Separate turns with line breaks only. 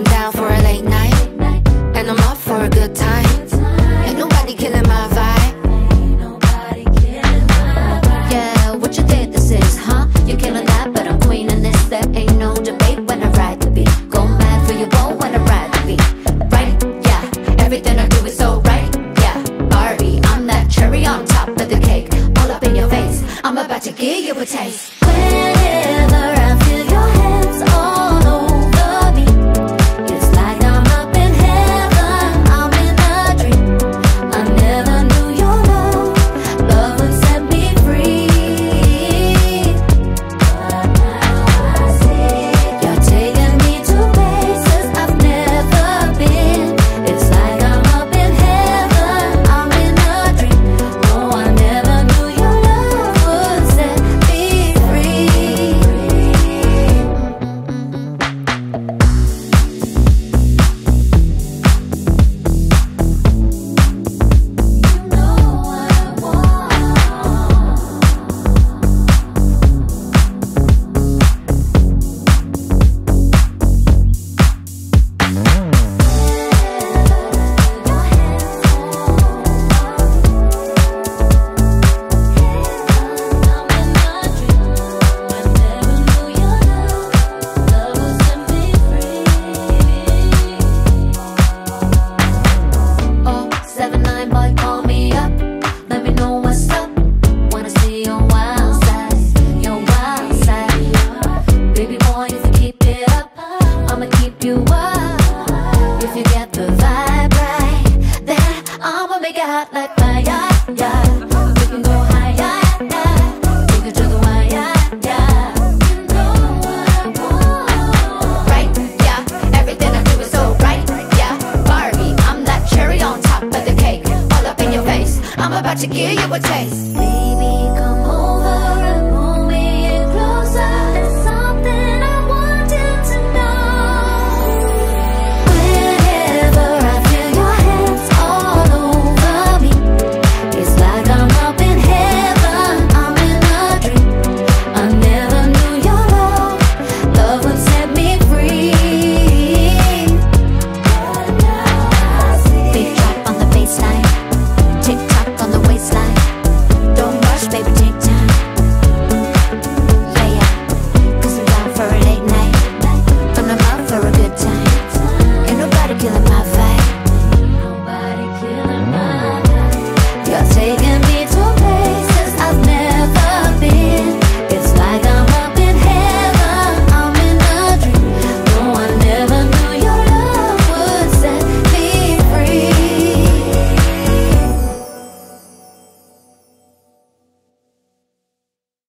down for a late night, and I'm up for a good time. Ain't nobody killing my vibe. Yeah, what you think this is, huh? You're killing that, but I'm queen in this. There ain't no debate when I ride the beat. Go mad for your bow when I ride the beat. Right, yeah, everything I do is so right. Yeah, Barbie, I'm that cherry on top of the cake. All up in your face, I'm about to give you a taste. Whenever I feel your hands all over me, it's like I'm up in heaven, I'm in a dream. I never knew your love would set me free. But now I see you're taking me to places I've never been. It's like I'm up in heaven, I'm in a dream. No, I never knew your love would set me free. Oh, 7-9 boy, call me up. Let me know what's up. Wanna see your wild side, your wild side. Baby boy, if you keep it up, I'ma keep you up. If you get the vibe right, then I'ma make it hot like fire. Yeah, we can go higher. Take it to the wire. Yeah, you know what I want. Right, yeah, everything I do is so right. Yeah, Barbie, I'm that cherry on top of the cake. All up in your face, I'm about to give you a taste.